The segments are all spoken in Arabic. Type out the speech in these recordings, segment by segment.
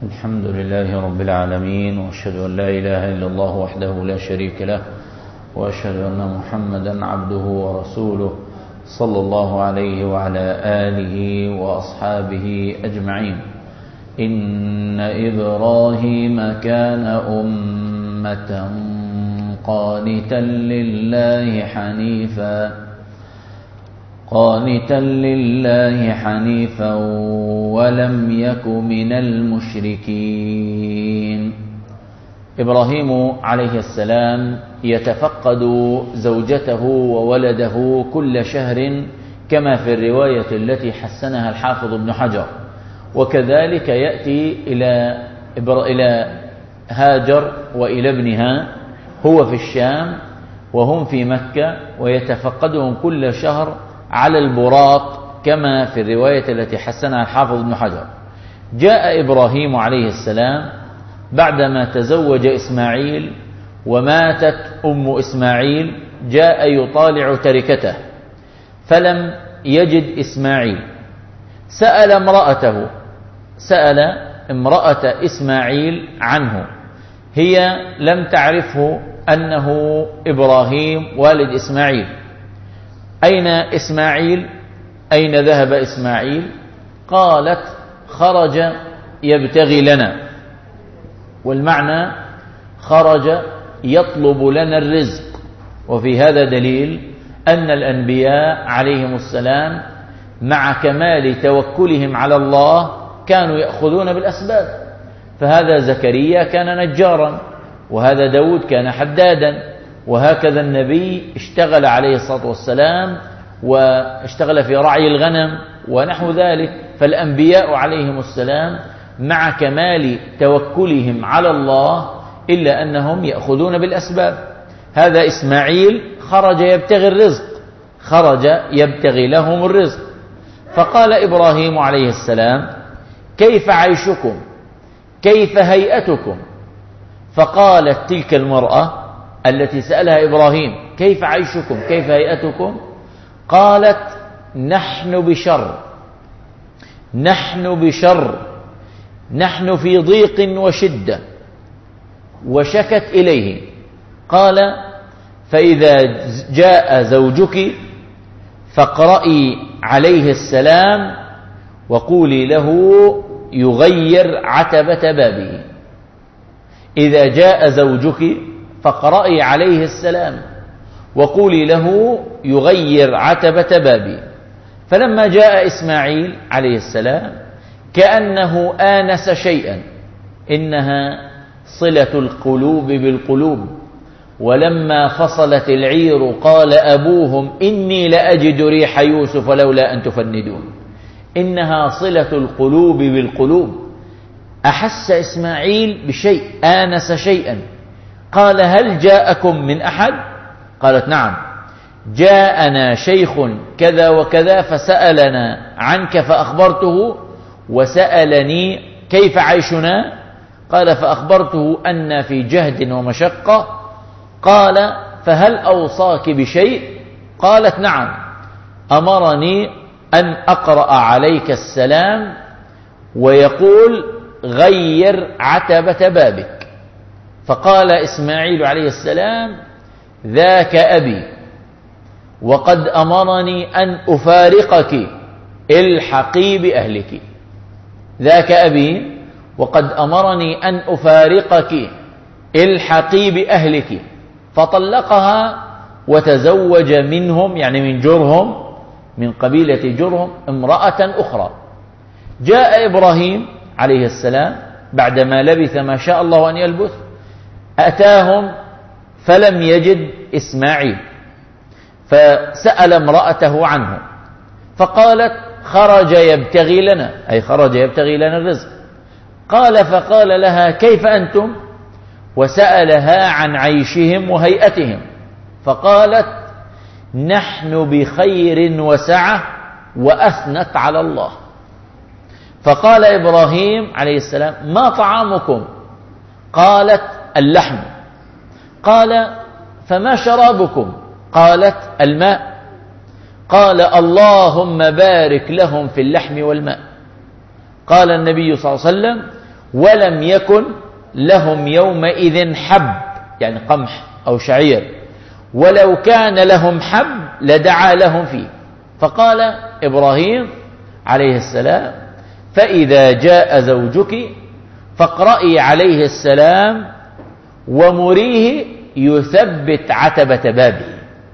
الحمد لله رب العالمين، وأشهد أن لا إله إلا الله وحده لا شريك له، وأشهد أن محمدا عبده ورسوله صلى الله عليه وعلى آله وأصحابه أجمعين. إن إبراهيم كان أمة قانتا لله حنيفا ولم يك من المشركين. إبراهيم عليه السلام يتفقد زوجته وولده كل شهر كما في الرواية التي حسنها الحافظ ابن حجر، وكذلك يأتي إلى هاجر وإلى ابنها، هو في الشام وهم في مكة، ويتفقدهم كل شهر على البراق كما في الرواية التي حسنها الحافظ ابن حجر. جاء إبراهيم عليه السلام بعدما تزوج إسماعيل وماتت أم إسماعيل، جاء يطالع تركته فلم يجد إسماعيل، سأل امرأة إسماعيل عنه، هي لم تعرفه أنه إبراهيم والد إسماعيل. أين إسماعيل؟ أين ذهب إسماعيل؟ قالت خرج يبتغي لنا، والمعنى خرج يطلب لنا الرزق. وفي هذا دليل أن الأنبياء عليهم السلام مع كمال توكلهم على الله كانوا يأخذون بالأسباب، فهذا زكريا كان نجارا، وهذا داود كان حدادا، وهكذا النبي اشتغل عليه الصلاة والسلام واشتغل في رعي الغنم ونحو ذلك. فالأنبياء عليهم السلام مع كمال توكلهم على الله إلا أنهم يأخذون بالأسباب. هذا إسماعيل خرج يبتغي الرزق، خرج يبتغي لهم الرزق. فقال إبراهيم عليه السلام: كيف عيشكم؟ كيف هيئتكم؟ فقالت تلك المرأة التي سألها إبراهيم: كيف عيشكم؟ كيف هيئتكم؟ قالت: نحن بشر، نحن في ضيق وشدة. وشكت إليه. قال: فإذا جاء زوجك فاقرئي عليه السلام وقولي له يغير عتبة بابه. إذا جاء زوجك فاقرئي عليه السلام وقولي له يغير عتبة بابه. فلما جاء إسماعيل عليه السلام كأنه آنس شيئا، إنها صلة القلوب بالقلوب. ولما فصلت العير قال أبوهم: إني لأجد ريح يوسف لولا أن تفندون. إنها صلة القلوب بالقلوب. أحس إسماعيل بشيء، آنس شيئا. قال: هل جاءكم من أحد؟ قالت: نعم، جاءنا شيخ كذا وكذا فسألنا عنك فأخبرته، وسألني كيف عيشنا. قال: فأخبرته أن في جهد ومشقة. قال: فهل أوصاك بشيء؟ قالت: نعم، أمرني أن أقرأ عليك السلام ويقول غير عتبة بابك. فقال إسماعيل عليه السلام: ذاك أبي وقد أمرني أن أفارقك، الحقي بأهلك. ذاك أبي وقد أمرني أن أفارقك، الحقي بأهلك. فطلقها وتزوج منهم، يعني من جرهم، من قبيلة جرهم، امرأة أخرى. جاء إبراهيم عليه السلام بعدما لبث ما شاء الله أن يلبث، أتاهم فلم يجد إسماعيل، فسأل امرأته عنه فقالت: خرج يبتغي لنا، أي خرج يبتغي لنا الرزق. فقال لها: كيف أنتم؟ وسألها عن عيشهم وهيئتهم، فقالت: نحن بخير وسعة، وأثنت على الله. فقال إبراهيم عليه السلام: ما طعامكم؟ قالت: اللحم. قال: فما شرابكم؟ قالت: الماء. قال: اللهم بارك لهم في اللحم والماء. قال النبي صلى الله عليه وسلم: ولم يكن لهم يومئذ حب، يعني قمح أو شعير، ولو كان لهم حب لدعا لهم فيه. فقال إبراهيم عليه السلام: فإذا جاء زوجك فاقرئي عليه السلام ومريه يثبت عتبة بابه.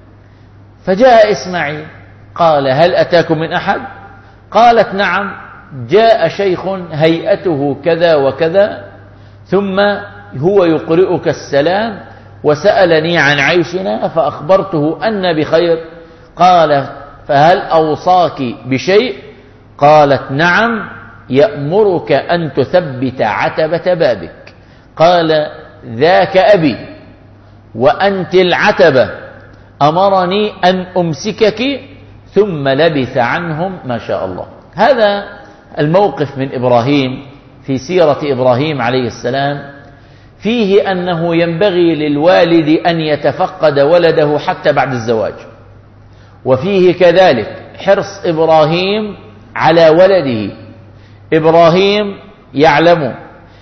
فجاء إسماعيل قال: هل أتاكم من أحد؟ قالت: نعم، جاء شيخ هيئته كذا وكذا، ثم هو يقرئك السلام وسألني عن عيشنا فأخبرته أن بخير. قال: فهل أوصاك بشيء؟ قالت: نعم، يأمرك أن تثبت عتبة بابك. قال: ذاك أبي وأنت العتبة، أمرني أن أمسكك. ثم لبث عنهم ما شاء الله. هذا الموقف من إبراهيم في سيرة إبراهيم عليه السلام فيه أنه ينبغي للوالد أن يتفقد ولده حتى بعد الزواج، وفيه كذلك حرص إبراهيم على ولده. إبراهيم يعلم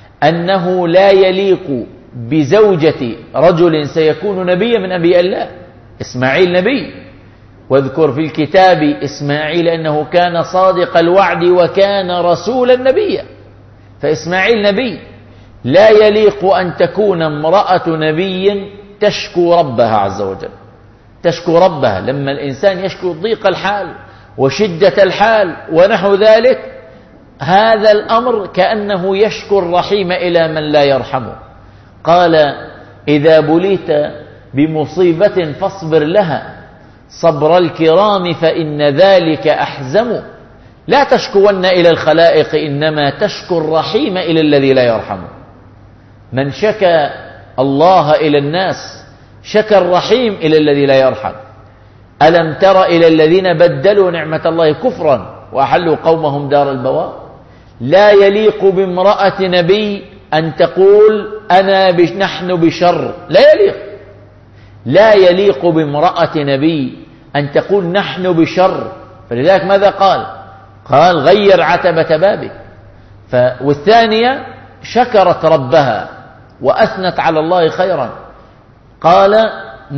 أنه لا يليق بزوجة رجل سيكون نبيا من أنبياء الله. إسماعيل نبي، واذكر في الكتاب إسماعيل أنه كان صادق الوعد وكان رسولا نبيا. فإسماعيل نبي، لا يليق أن تكون امرأة نبي تشكو ربها عز وجل. تشكو ربها لما الإنسان يشكو ضيق الحال وشدة الحال ونحو ذلك، هذا الأمر كأنه يشكو الرحيم إلى من لا يرحمه. قال: إذا بليت بمصيبة فاصبر لها، صبر الكرام فإن ذلك أحزم. لا تشكون إلى الخلائق، إنما تشكو الرحيم إلى الذي لا يرحمه. من شكى الله إلى الناس شكى الرحيم إلى الذي لا يرحم. ألم تر إلى الذين بدلوا نعمة الله كفرا وأحلوا قومهم دار البوار. لا يليق بامرأة نبي أن تقول نحن بشر، لا يليق. لا يليق بامرأة نبي أن تقول نحن بشر. فلذلك ماذا قال غير عتبة بابك. والثانية شكرت ربها وأثنت على الله خيرا. قال: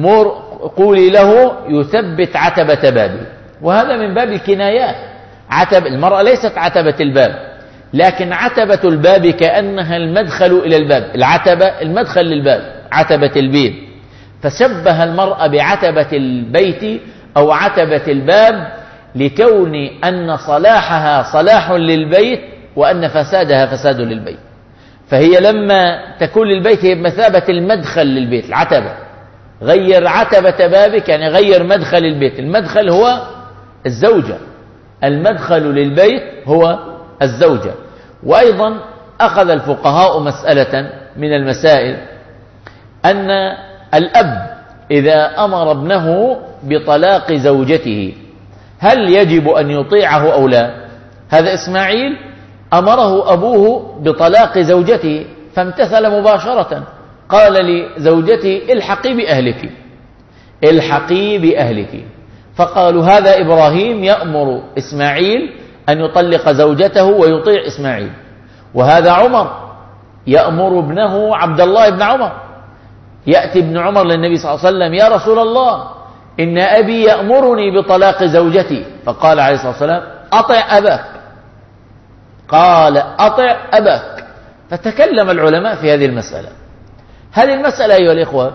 قولي له يثبت عتبة بابي. وهذا من باب الكنايات. المرأة ليست عتبة الباب، لكن عتبة الباب كأنها المدخل إلى الباب. العتبة المدخل للباب، عتبة البيت. فشبه المرأة بعتبة البيت أو عتبة الباب لكون أن صلاحها صلاح للبيت وأن فسادها فساد للبيت. فهي لما تكون للبيت هي بمثابة المدخل للبيت، العتبة. غير عتبة بابك يعني غير مدخل البيت. المدخل هو الزوجة، المدخل للبيت هو الزوجة. وأيضا أخذ الفقهاء مسألة من المسائل، أن الأب إذا أمر ابنه بطلاق زوجته هل يجب أن يطيعه أو لا؟ هذا إسماعيل أمره أبوه بطلاق زوجته فامتثل مباشرة. قال لزوجته: الحقي بأهلك، الحقي بأهلك. فقالوا: هذا إبراهيم يأمر إسماعيل أن يطلق زوجته ويطيع إسماعيل. وهذا عمر يأمر ابنه عبد الله بن عمر. يأتي ابن عمر للنبي صلى الله عليه وسلم: يا رسول الله، إن أبي يأمرني بطلاق زوجتي. فقال عليه الصلاة والسلام: أطع أباك. قال: أطع أباك. فتكلم العلماء في هذه المسألة. هذه المسألة أيها الإخوة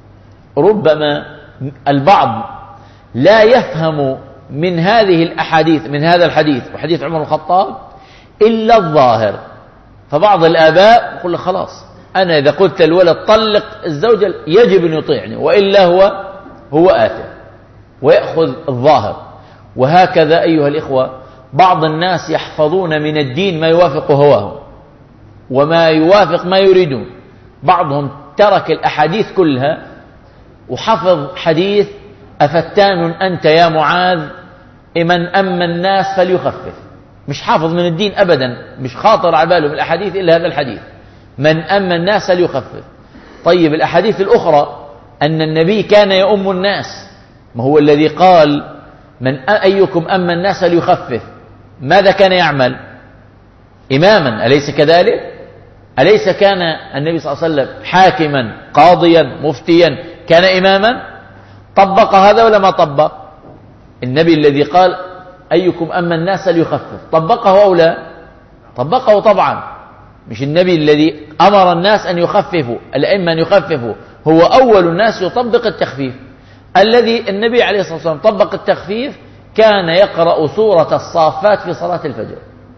ربما البعض لا يفهم من هذه الأحاديث، من هذا الحديث وحديث عمر الخطاب، إلا الظاهر. فبعض الآباء يقول له: خلاص أنا إذا قلت الولد طلق الزوجة يجب أن يطيعني، وإلا هو آثم، ويأخذ الظاهر. وهكذا أيها الإخوة بعض الناس يحفظون من الدين ما يوافق هواهم وما يوافق ما يريدون. بعضهم ترك الأحاديث كلها وحفظ حديث: أفتان أنت يا معاذ، من أما الناس فليخفف. مش حافظ من الدين أبدا، مش خاطر على باله بالأحاديث إلا هذا الحديث: من أما الناس ليخفف. طيب الأحاديث الأخرى أن النبي كان يؤم الناس، ما هو الذي قال: من أيكم أما الناس ليخفف، ماذا كان يعمل؟ إماما، أليس كذلك؟ أليس كان النبي صلى الله عليه وسلم حاكما قاضيا مفتيا كان إماما؟ طبق هذا ولا ما طبق؟ النبي الذي قال أيكم أما الناس ليخفف طبقه أو لا؟ طبقه طبعا. مش النبي الذي أمر الناس أن يخففوا، الأئمة أن يخففوا، هو أول الناس يطبق التخفيف. الذي النبي عليه الصلاة والسلام طبق التخفيف كان يقرأ سورة الصافات في صلاة الفجر.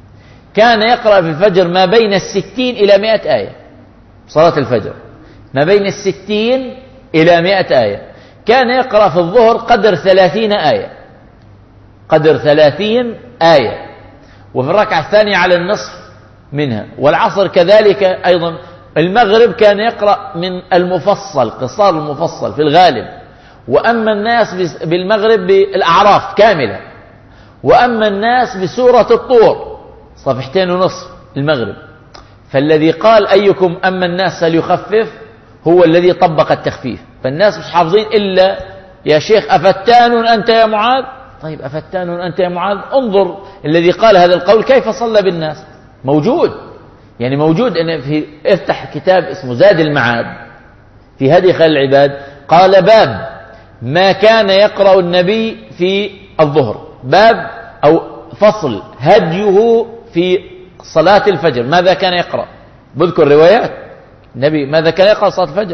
كان يقرأ في الفجر ما بين 60 إلى 100 آية. صلاة الفجر ما بين 60 إلى 100 آية. كان يقرأ في الظهر قدر 30 آية، قدر 30 آية، وفي الركعة الثانية على النصف منها. والعصر كذلك أيضا. المغرب كان يقرأ من المفصل، قصار المفصل في الغالب. وأما الناس بالمغرب بالأعراف كاملة، وأما الناس بسورة الطور 2.5 المغرب. فالذي قال أيكم أما الناس ليخفف هو الذي طبق التخفيف. فالناس مش حافظين إلا يا شيخ أفتان أنت يا معاذ. طيب أفتان أنت يا معاذ، انظر الذي قال هذا القول كيف صلى بالناس. موجود، يعني موجود. أن افتح كتاب اسمه زاد المعاد في هدي خير العباد، قال باب ما كان يقرأ النبي في الظهر، باب أو فصل هديه في صلاة الفجر، ماذا كان يقرأ. بذكر روايات النبي ماذا كان يقرأ صلاة الفجر،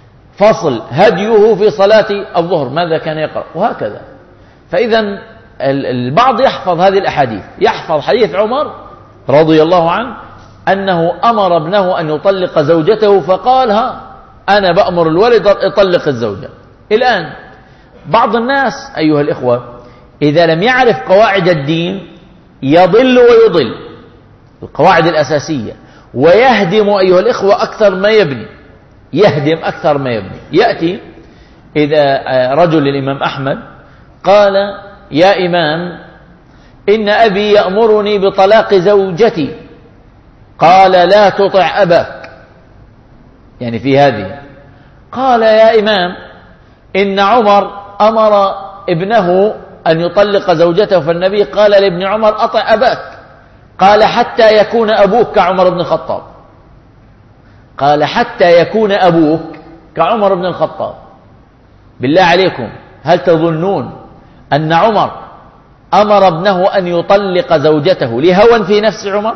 فصل هديه في صلاة الظهر ماذا كان يقرأ، وهكذا. فإذا البعض يحفظ هذه الأحاديث، يحفظ حديث عمر رضي الله عنه أنه أمر ابنه أن يطلق زوجته، فقال ها أنا بأمر الولد يطلق الزوجة. الآن بعض الناس أيها الإخوة إذا لم يعرف قواعد الدين يضل ويضل القواعد الأساسية، ويهدم أيها الإخوة أكثر ما يبني، يهدم أكثر ما يبني. يأتي إذا رجل للإمام أحمد قال يا إمام إن أبي يأمرني بطلاق زوجتي، قال لا تطع أباك، يعني في هذه. قال يا إمام إن عمر أمر ابنه أن يطلق زوجته، فالنبي قال لابن عمر أطع أباك، قال حتى يكون أبوك كعمر بن الخطاب، قال حتى يكون أبوك كعمر بن الخطاب. بالله عليكم هل تظنون أن عمر أمر ابنه أن يطلق زوجته لهوى في نفس عمر،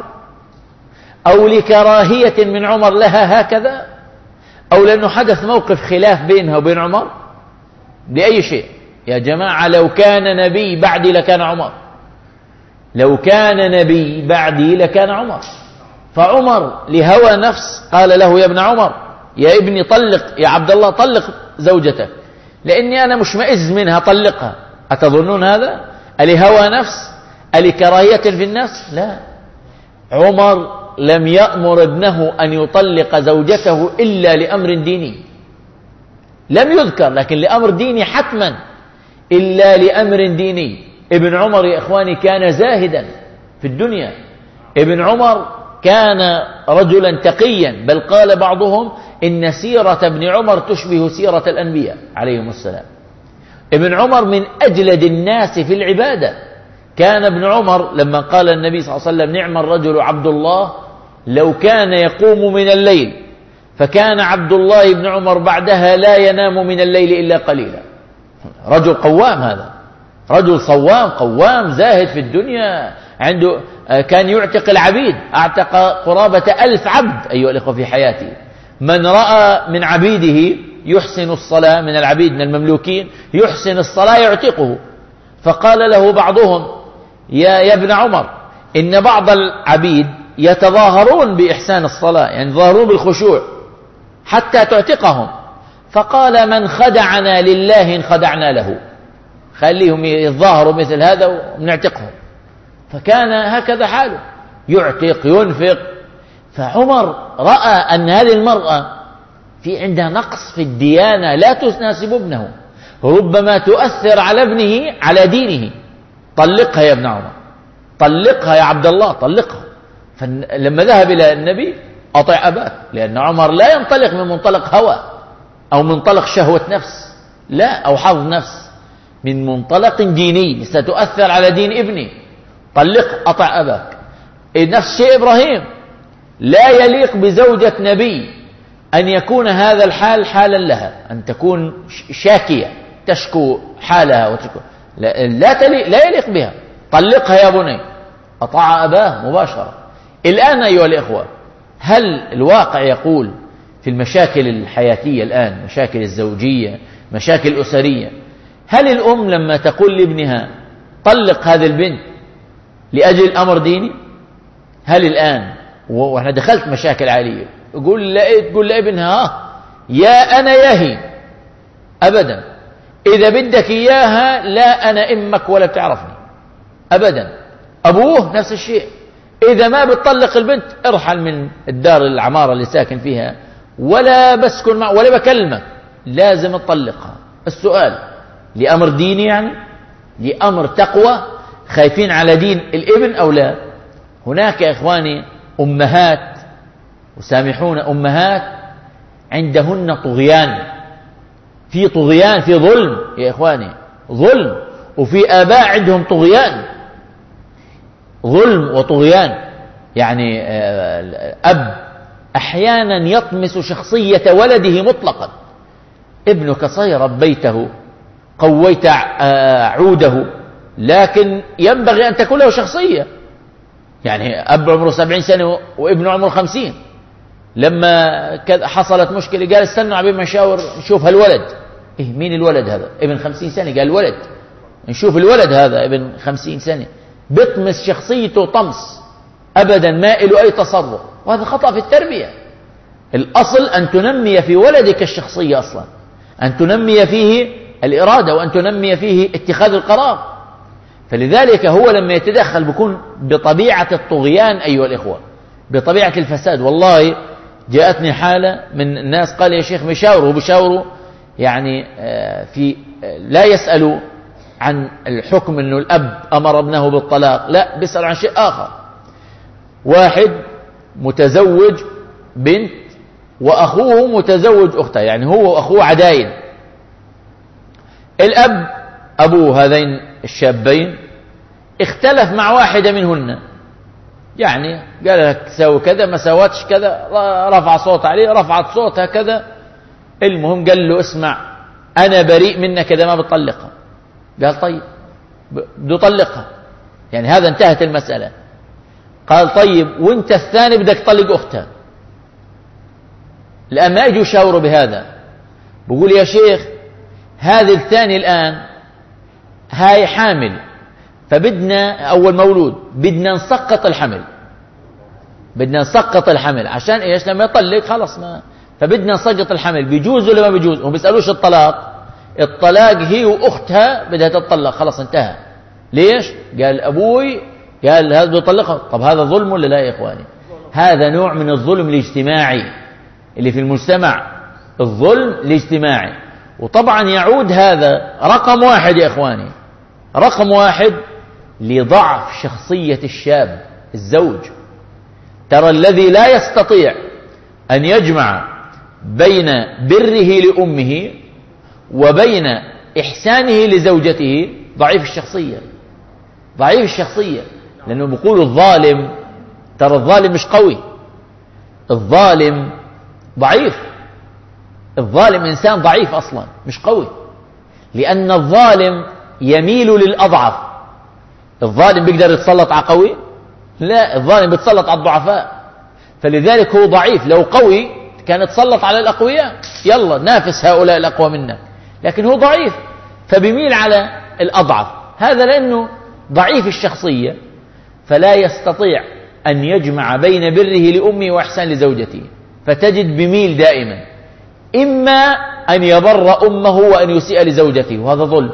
أو لكراهية من عمر لها هكذا، أو لأنه حدث موقف خلاف بينها وبين عمر؟ لأي شيء يا جماعة. لو كان نبي بعدي لكان عمر، لو كان نبي بعدي لكان عمر. فعمر لهوى نفس قال له يا ابن عمر يا ابني طلق، يا عبد الله طلق زوجتك لأني أنا مشمئز منها، طلقها. أتظنون هذا لهوى نفس لكراهية في النفس؟ لا، عمر لم يأمر ابنه أن يطلق زوجته إلا لأمر ديني، لم يذكر لكن لأمر ديني حتما، إلا لأمر ديني. ابن عمر يا إخواني كان زاهدا في الدنيا، ابن عمر كان رجلا تقيا، بل قال بعضهم إن سيرة ابن عمر تشبه سيرة الأنبياء عليهم السلام. ابن عمر من أجلد الناس في العبادة. كان ابن عمر لما قال النبي صلى الله عليه وسلم نعم الرجل عبد الله لو كان يقوم من الليل، فكان عبد الله بن عمر بعدها لا ينام من الليل إلا قليلا. رجل قوام، هذا رجل صوام قوام زاهد في الدنيا، عنده كان يعتق العبيد، اعتق قرابة 1000 عبد أيها الأخوة في حياته. من رأى من عبيده يحسن الصلاة، من العبيد من المملوكين يحسن الصلاة يعتقه. فقال له بعضهم يا ابن عمر إن بعض العبيد يتظاهرون بإحسان الصلاة، يعني يتظاهرون بالخشوع حتى تعتقهم. فقال من خدعنا لله انخدعنا له، خليهم يتظاهروا مثل هذا ونعتقهم. فكان هكذا حاله، يعتق ينفق. فعمر رأى أن هذه المرأة في عندها نقص في الديانة لا تناسب ابنه، ربما تؤثر على ابنه على دينه. طلقها يا ابن عمر، طلقها يا عبد الله، طلقها. فلما ذهب إلى النبي أطع أباك، لأن عمر لا ينطلق من منطلق هوى أو منطلق شهوة نفس، لا، أو حظ نفس، من منطلق ديني ستؤثر على دين ابني. طلق أطع أباك. نفس الشيء إبراهيم لا يليق بزوجة نبي أن يكون هذا الحال حالا لها، أن تكون شاكية تشكو حالها وتشكو، لا يليق بها. طلقها يا بني. أطاع أباه مباشرة. الآن أيها الإخوة، هل الواقع يقول في المشاكل الحياتية الآن، مشاكل الزوجية، مشاكل أسرية، هل الأم لما تقول لابنها طلق هذه البنت لأجل أمر ديني؟ هل الآن وإحنا دخلت مشاكل عالية تقول لابنها يا أنا يا هي؟ أبدا. إذا بدك إياها لا أنا أمك ولا بتعرفني أبدا. أبوه نفس الشيء. إذا ما بتطلق البنت ارحل من الدار العمارة اللي ساكن فيها، ولا بسكن معه ولا بكلمك، لازم تطلقها. السؤال لأمر ديني يعني؟ لأمر تقوى؟ خايفين على دين الابن أو لا؟ هناك يا إخواني أمهات، وسامحون، أمهات عندهن طغيان، في طغيان، في ظلم يا إخواني، ظلم. وفي آباء عندهم طغيان، ظلم وطغيان. يعني أب أحيانا يطمس شخصية ولده مطلقا. ابنك صير بيته، قويت عوده، لكن ينبغي أن تكون له شخصية. يعني أب عمره 70 سنة وابنه عمره 50، لما حصلت مشكلة قال استنوا عبين ما نشاور نشوف هالولد. مين الولد هذا؟ ابن 50 سنة. قال الولد، نشوف الولد هذا ابن 50 سنة. بيطمس شخصيته طمس، أبدا ما له أي تصرف، وهذا خطأ في التربية. الأصل أن تنمي في ولدك الشخصية، أصلا أن تنمي فيه الإرادة، وأن تنمي فيه اتخاذ القرار. فلذلك هو لما يتدخل بيكون بطبيعة الطغيان أيها الإخوة، بطبيعة الفساد. والله جاءتني حالة من الناس قال يا شيخ بيشاوروا يعني في لا يسألوا عن الحكم أنه الأب أمر ابنه بالطلاق، لا، بيسأل عن شيء آخر. واحد متزوج بنت وأخوه متزوج أختها، يعني هو وأخوه عداين. الأب أبو هذين الشابين اختلف مع واحدة منهن، يعني قال لك سوي كذا، ما سوتش كذا، رفع صوت عليه، رفعت صوتها كذا. المهم قال له اسمع أنا بريء منك إذا ما بتطلقها. قال طيب بده يطلقها، يعني هذا انتهت المسألة. قال طيب وانت الثاني بدك تطلق أختها. الآن ما يجوا يشاوروا بهذا، بقول يا شيخ هذه الثاني الآن هاي حامل، فبدنا أول مولود بدنا نسقط الحمل، عشان إيش؟ لما يطلق خلص ما، فبدنا نسقط الحمل. بيجوز ولا ما بيجوز؟ وما بيسألوش الطلاق هي وأختها بدها تطلق، خلص انتهى. ليش؟ قال أبوي قال هذا بيطلقها. طب هذا ظلم ولا لا يا إخواني؟ هذا نوع من الظلم الاجتماعي اللي في المجتمع، الظلم الاجتماعي. وطبعا يعود هذا رقم واحد يا إخواني، رقم واحد لضعف شخصية الشاب الزوج. ترى الذي لا يستطيع أن يجمع بين بره لأمه وبين إحسانه لزوجته ضعيف الشخصية. لأنه بيقول الظالم، ترى الظالم مش قوي، الظالم ضعيف، الظالم إنسان ضعيف أصلا مش قوي، لأن الظالم يميل للأضعف. الظالم بيقدر يتسلط على قوي؟ لا، الظالم بيتسلط على الضعفاء. فلذلك هو ضعيف. لو قوي كان يتسلط على الأقوياء، يلا نافس هؤلاء الأقوى منك، لكن هو ضعيف فبيميل على الأضعف. هذا لأنه ضعيف الشخصية، فلا يستطيع أن يجمع بين بره لأمه وإحسان لزوجته، فتجد بميل دائما إما أن يبر أمه وأن يسيء لزوجته وهذا ظلم،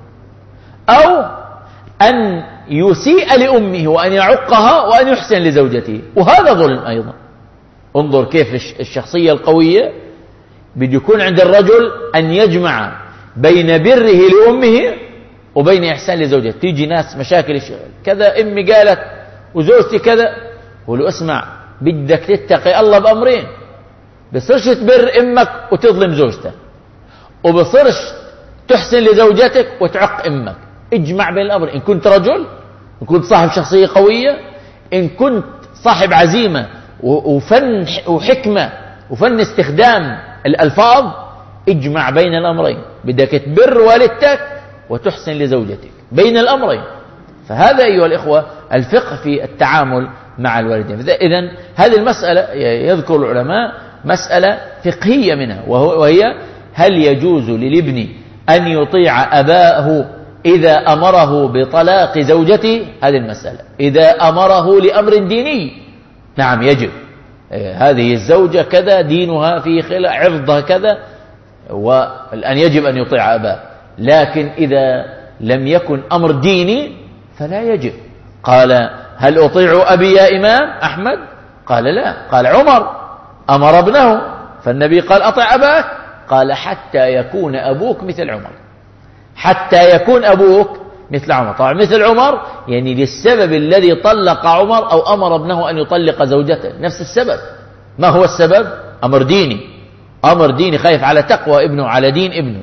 أو أن يسيء لأمه وأن يعقها وأن يحسن لزوجته وهذا ظلم أيضا. انظر كيف الشخصية القوية بده يكون عند الرجل أن يجمع بين بره لأمه وبين إحسان لزوجته. تيجي ناس مشاكل كذا، أمي قالت وزوجتي كذا، ولو اسمع بدك تتقي الله بأمرين، بصيرش تبر أمك وتظلم زوجتك، وبصيرش تحسن لزوجتك وتعق أمك. اجمع بين الأمر. إن كنت رجل، إن كنت صاحب شخصية قوية، إن كنت صاحب عزيمة وفن وحكمة وفن استخدام الألفاظ. اجمع بين الأمرين، بدك تبر والدتك وتحسن لزوجتك، بين الأمرين. فهذا أيها الإخوة الفقه في التعامل مع الوالدين. إذن هذه المسألة يذكر العلماء مسألة فقهية منها، وهي هل يجوز للابن أن يطيع أباه إذا أمره بطلاق زوجته؟ هذه المسألة. إذا أمره لأمر ديني نعم يجب، هذه الزوجة كذا، دينها في خلع، عرضها كذا، والآن يجب أن يطيع أباه. لكن إذا لم يكن أمر ديني فلا يجب. قال هل أطيع أبي يا إمام أحمد؟ قال لا. قال عمر أمر ابنه، فالنبي قال أطع أباك، قال حتى يكون أبوك مثل عمر، حتى يكون أبوك مثل عمر. طبعا مثل عمر يعني للسبب الذي طلق عمر أو أمر ابنه أن يطلق زوجته، نفس السبب. ما هو السبب؟ أمر ديني، أمر ديني، خايف على تقوى ابنه، على دين ابنه.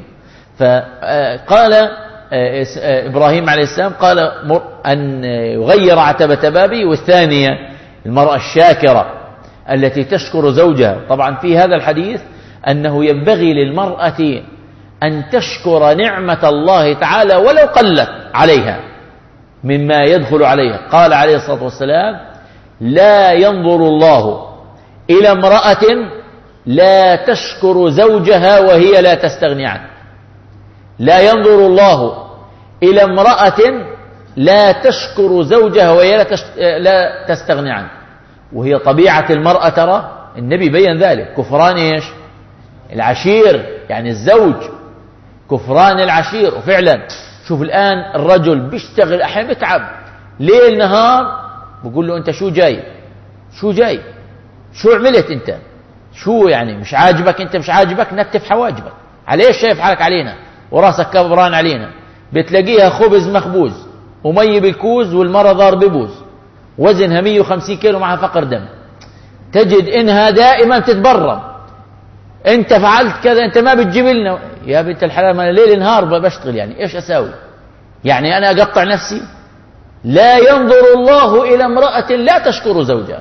فقال إبراهيم عليه السلام قال أن يغير عتبة بابي. والثانية المرأة الشاكرة التي تشكر زوجها. طبعا في هذا الحديث أنه ينبغي للمرأة أن تشكر نعمة الله تعالى ولو قلت عليها مما يدخل عليها. قال عليه الصلاة والسلام لا ينظر الله إلى امرأة لا تشكر زوجها وهي لا تستغني عنه. لا ينظر الله إلى امرأة لا تشكر زوجها وهي لا تستغني عنه. وهي طبيعة المرأة، ترى النبي بيّن ذلك، كفران إيش؟ العشير، يعني الزوج كفران العشير. وفعلا شوف الآن الرجل بيشتغل أحيانا بيتعب ليل نهار، بقول له أنت شو جاي؟ شو جاي؟ شو عملت أنت؟ شو يعني مش عاجبك؟ أنت مش عاجبك نتف حواجبك، عليش شايف حالك علينا وراسك كبران علينا؟ بتلاقيها خبز مخبوز ومي بالكوز والمرة ضار ببوز، وزنها 150 كيلو معها فقر دم، تجد إنها دائما تتبرم، أنت فعلت كذا، أنت ما بتجيب لنا. يا بنت الحلال أنا ليل نهار بشتغل، يعني إيش أساوي؟ يعني أنا أقطع نفسي؟ لا ينظر الله إلى امرأة لا تشكر زوجها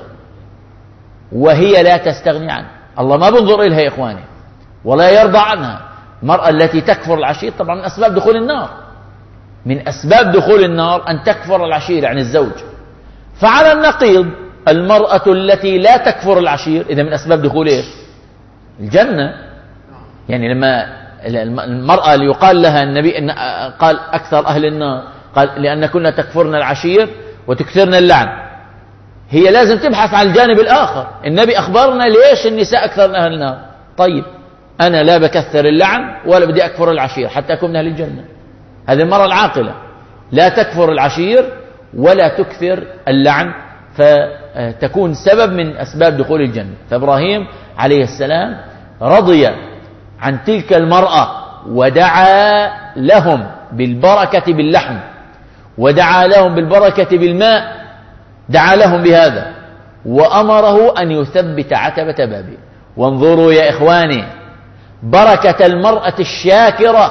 وهي لا تستغني عنه. الله ما بنظر إليها يا إخواني ولا يرضى عنها. المرأة التي تكفر العشير طبعا من أسباب دخول النار، من أسباب دخول النار أن تكفر العشير يعني الزوج. فعلى النقيض المرأة التي لا تكفر العشير إذا من أسباب دخول إيش؟ الجنة. يعني لما المرأة اللي يقال لها النبي إن قال أكثر أهل النار قال لأن كنا تكفرن العشير وتكثرن اللعن، هي لازم تبحث عن الجانب الآخر. النبي أخبرنا ليش النساء أكثر أهل النار. طيب أنا لا بكثر اللعن ولا بدي أكفر العشير حتى أكون من أهل الجنة. هذه المرأة العاقلة لا تكفر العشير ولا تكثر اللعن، فتكون سبب من أسباب دخول الجنة. فإبراهيم عليه السلام رضي عن تلك المرأة ودعا لهم بالبركة باللحم، ودعا لهم بالبركة بالماء، دعا لهم بهذا، وأمره أن يثبت عتبة بابه. وانظروا يا إخواني بركة المرأة الشاكرة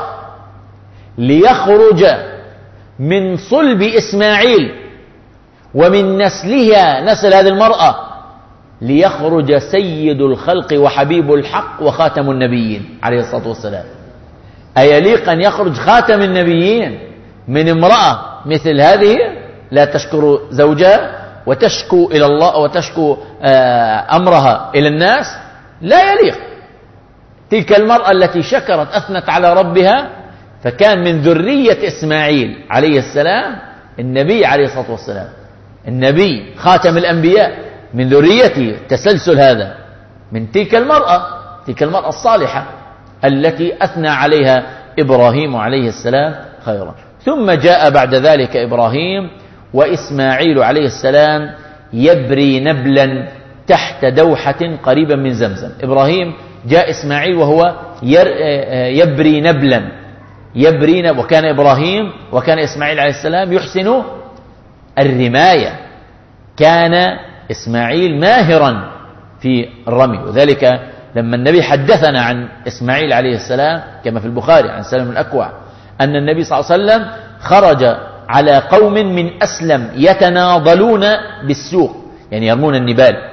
ليخرج من صلب إسماعيل ومن نسلها، نسل هذه المرأة، ليخرج سيد الخلق وحبيب الحق وخاتم النبيين عليه الصلاة والسلام. أيليق أن يخرج خاتم النبيين من امرأة مثل هذه لا تشكر زوجها وتشكو إلى الله وتشكو أمرها إلى الناس؟ لا يليق. تلك المرأة التي شكرت أثنت على ربها، فكان من ذرية إسماعيل عليه السلام النبي عليه الصلاة والسلام، النبي خاتم الأنبياء، من ذريته تسلسل هذا من تلك المرأة الصالحة التي أثنى عليها إبراهيم عليه السلام خيرا. ثم جاء بعد ذلك إبراهيم وإسماعيل عليه السلام يبري نبلا تحت دوحة قريبا من زمزم. إبراهيم جاء إسماعيل وهو يبري نبلا، وكان إبراهيم وكان إسماعيل عليه السلام يحسن الرماية، كان إسماعيل ماهرا في الرمي. وذلك لما النبي حدثنا عن إسماعيل عليه السلام كما في البخاري عن سلم الأكوع أن النبي صلى الله عليه وسلم خرج على قوم من أسلم يتناضلون بالسوق، يعني يرمون النبال،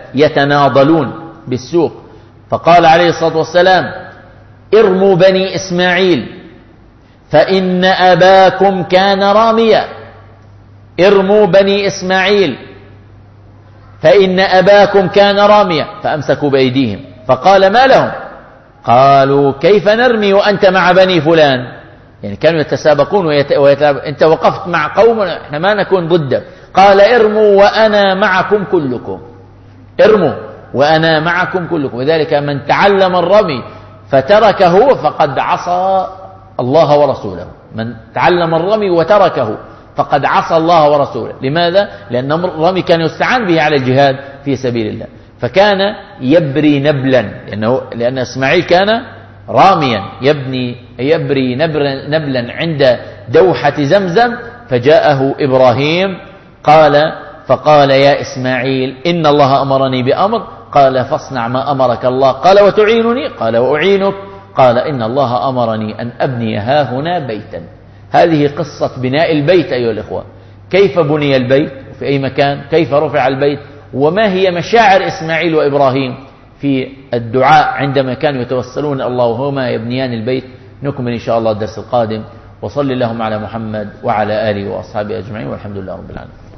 يتناضلون بالسوق، فقال عليه الصلاة والسلام: ارموا بني إسماعيل فإن أباكم كان راميا. ارموا بني إسماعيل فإن أباكم كان راميا. فأمسكوا بأيديهم، فقال: ما لهم؟ قالوا: كيف نرمي وأنت مع بني فلان؟ يعني كانوا يتسابقون أنت وقفت مع قوم، احنا ما نكون ضدك. قال: ارموا وأنا معكم كلكم. ارموا وأنا معكم كلكم. وذلك من تعلم الرمي فتركه فقد عصى الله ورسوله. من تعلم الرمي وتركه فقد عصى الله ورسوله. لماذا؟ لأن الرمي كان يستعان به على الجهاد في سبيل الله، فكان يبري نبلا، لأن إسماعيل كان راميا يبري نبلا عند دوحة زمزم. فجاءه إبراهيم فقال: يا إسماعيل إن الله أمرني بأمر. قال: فاصنع ما أمرك الله. قال: وتعينني؟ قال: وأعينك. قال: إن الله أمرني أن أبني هاهنا بيتا. هذه قصة بناء البيت أيها الإخوة. كيف بني البيت وفي أي مكان، كيف رفع البيت، وما هي مشاعر إسماعيل وإبراهيم في الدعاء عندما كانوا يتوسلون الله وهما يبنيان البيت. نكمل إن شاء الله الدرس القادم. وصل اللهم على محمد وعلى آله وأصحابه أجمعين، والحمد لله رب العالمين.